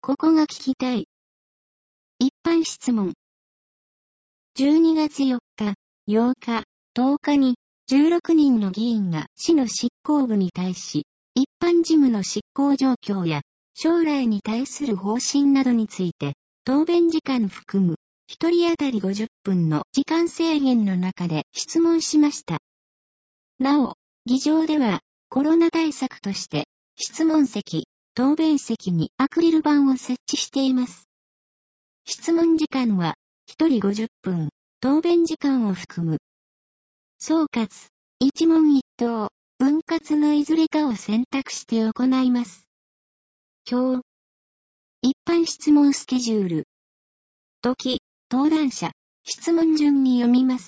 ここが聞きたい。一般質問。12月4日、8日、10日に16人の議員が市の執行部に対し、一般事務の執行状況や将来に対する方針などについて、答弁時間含む1人当たり50分の時間制限の中で質問しました。なお、議場ではコロナ対策として質問席、答弁席にアクリル板を設置しています。質問時間は1人50分、答弁時間を含む。総括、一問一答、分割のいずれかを選択して行います。表。一般質問スケジュール。時、登壇者、質問順に読みます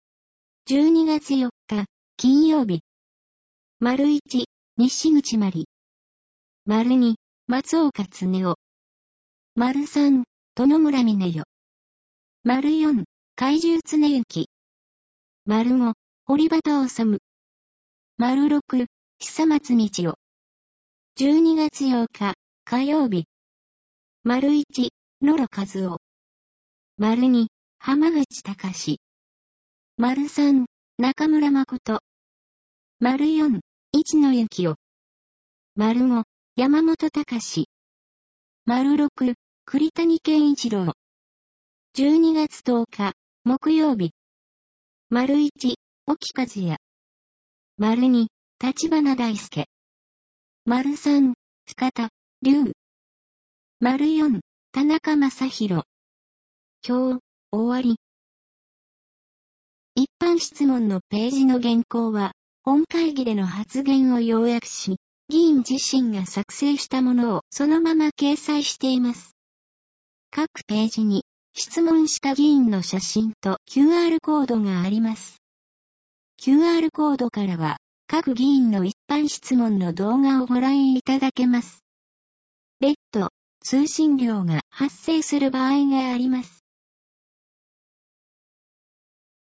。12月4日、金曜日。①、西口まり。②、松岡恒夫。③、殿村峰代。�4、怪獣常幸。⑤、堀端治。⑥、久松道夫。12月8日、火曜日。①、野呂和夫。②、浜口隆。③、中村誠。�4、市野幸夫。⑤、山本隆。⑥、栗谷健一郎。12月10日、木曜日。①、沖和也。②、立花大輔。③、深田、龍。�4、田中正宏。表、終わり。一般質問のページの原稿は、本会議での発言を要約し、議員自身が作成したものをそのまま掲載しています。各ページに、質問した議員の写真と QR コードがあります。QR コードからは、各議員の一般質問の動画をご覧いただけます。別途、通信料が発生する場合があります。